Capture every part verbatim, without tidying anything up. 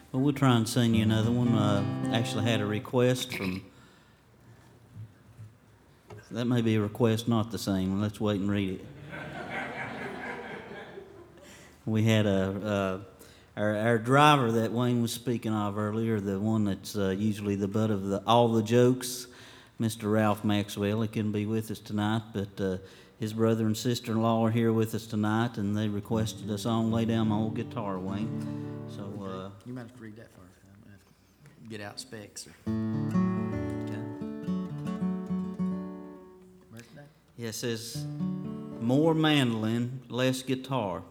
Well, we'll try and sing you another one. Uh, actually had a request from, that may be a request, not the same. Let's wait and read it. We had a, uh, our, our driver that Wayne was speaking of earlier, the one that's uh, usually the butt of the, all the jokes, Mister Ralph Maxwell. He couldn't be with us tonight, but uh, his brother and sister-in-law are here with us tonight, and they requested a song, Lay Down My Old Guitar, Wayne. So, uh, you might have to read that first. I'm gonna have to get out specs. Or... okay. Birthday? Yeah, it says, more mandolin, less guitar.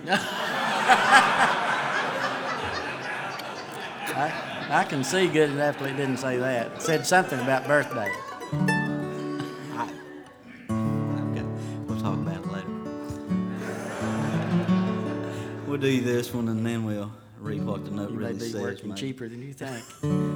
I, I can see good enough that it didn't say that. It said something about birthday. I, okay, we'll talk about it later. We'll do this one and then we'll read what the note You really may be says. working mate. cheaper than you think.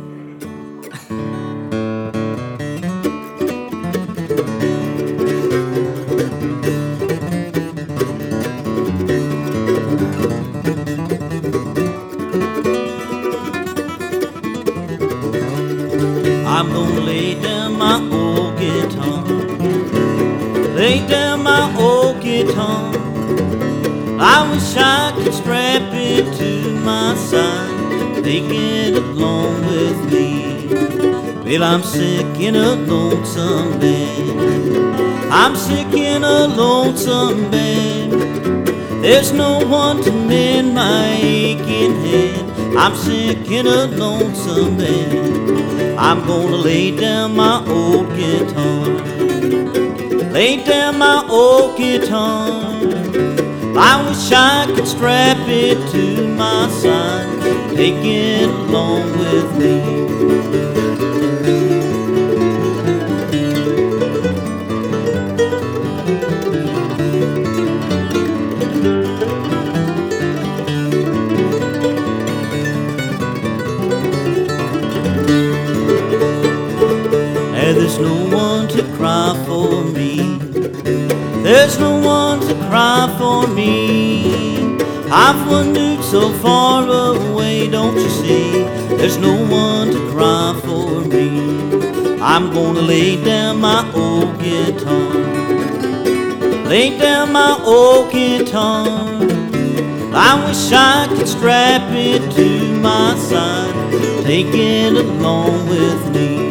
I'm gonna lay down my old guitar, lay down my old guitar. I wish I could strap it to my side, take it along with me. Well, I'm sick and a lonesome bed, I'm sick and a lonesome bed. There's no one to mend my aching head, I'm sick and a lonesome bed. I'm gonna lay down my old guitar, lay down my old guitar. I wish I could strap it to my side, take it along with me. There's no one to cry for me, there's no one to cry for me. I've wandered so far away, don't you see? There's no one to cry for me. I'm gonna lay down my old guitar, lay down my old guitar. I wish I could strap it to my side, take it along with me.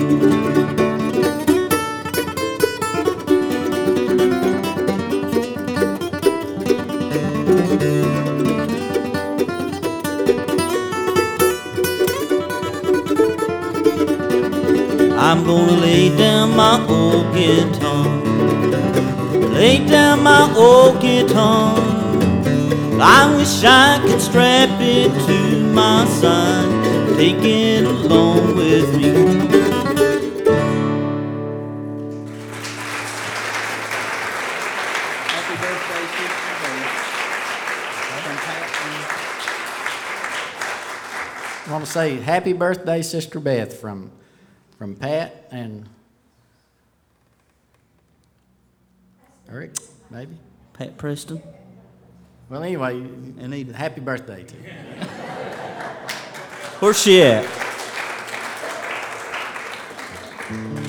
I'm gonna lay down my old guitar, lay down my old guitar. I wish I could strap it to my side, take it along with me. Happy birthday, Sister Beth. I want to say happy birthday, Sister Beth, from from Pat and Eric, maybe? Pat Preston. Well, anyway, And Edith. happy birthday to you. Where's she at?